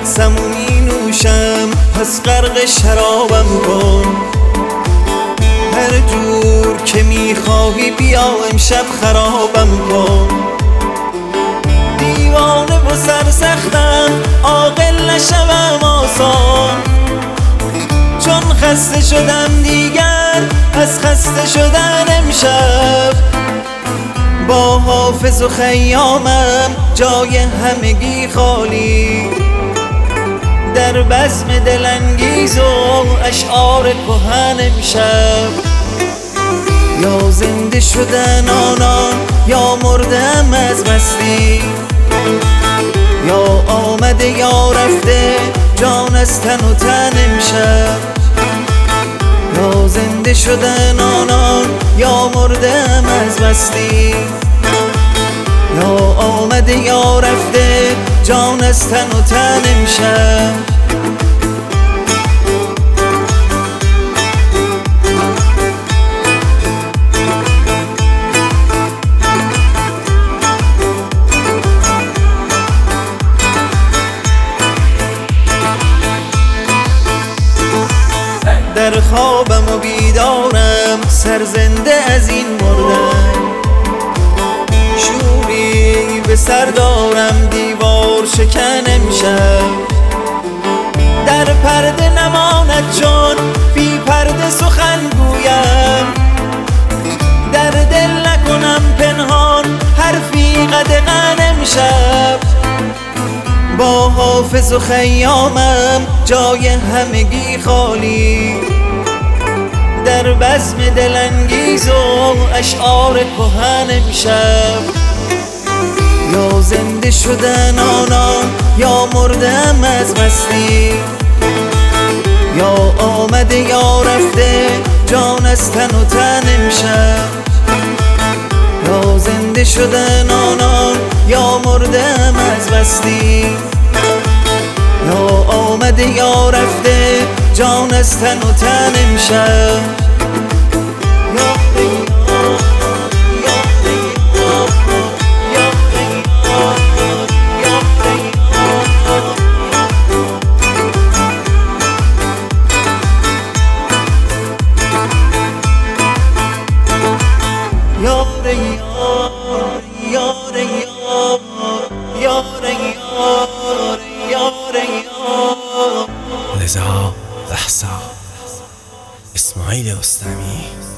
سمومی نوشم پس غرق شرابم کن. هر جور که میخواهی بیا امشب خرابم کن. دیوانه و سرسختم عاقل نشوم آسان، چون خسته شدم دیگر از خسته شدن امشب. با حافظ و خیامم جای همگی خالی، در بزم دلانگیز و اشعار کهن امشب. یا زنده شدن آنان یا مردم از مستی، یا آمده یا رفته جان از تن و تن امشب. یا زنده شدن آنان یا مردم از مستی، یا آمده یا رفته جان از تن و تن امشب. در خوابم و بیدارم سرزنده از این مردن، شوری به سر دارم دیوار شکن امشب. در پرده نماند چون بی پرده سخن گویم، در دل نکنم پنهان حرفی قدغن امشب. با حافظ و خیامم جای همگی خالی، در بزم دلانگیز و اشعار کهن امشب. یا زنده شدن آنان یا مردم از مستی، یا آمده یا رفته جان از تن و تن امشب. یا زنده شدن آنان یا مردم از مستی، یا آمده یا رفته جان از تن و تن امشب. رضا احسان اسماعیل رستمی.